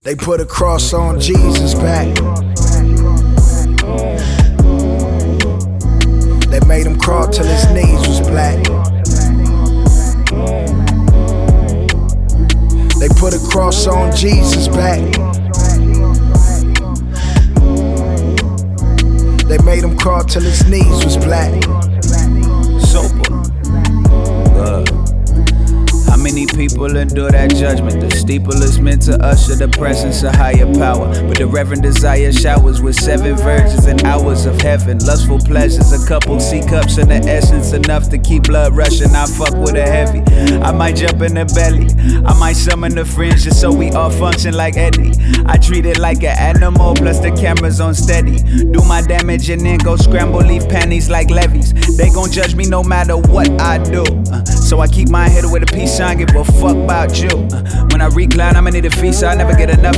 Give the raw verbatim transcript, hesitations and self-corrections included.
They put a cross on Jesus' back. They made him crawl till his knees was black. They put a cross on Jesus' back. They made him crawl till his knees was black. Sober. Uh. How many people endure that judgment? The steeple is meant to usher the presence of higher power, but the reverend desire showers with seven virgins and hours of heaven. Lustful pleasures, a couple C cups in the essence, enough to keep blood rushing. I fuck with a heavy. I might jump in the belly, I might summon the fringe just so we all function like Eddie. I treat it like an animal, plus the cameras on steady. Do my damage and then go scramble, leave panties like levees. They gon' judge me no matter what I do, uh, so I keep my head with a peace sign. Give a fuck about you. Uh, when I recline, I'ma need a feast. I never get enough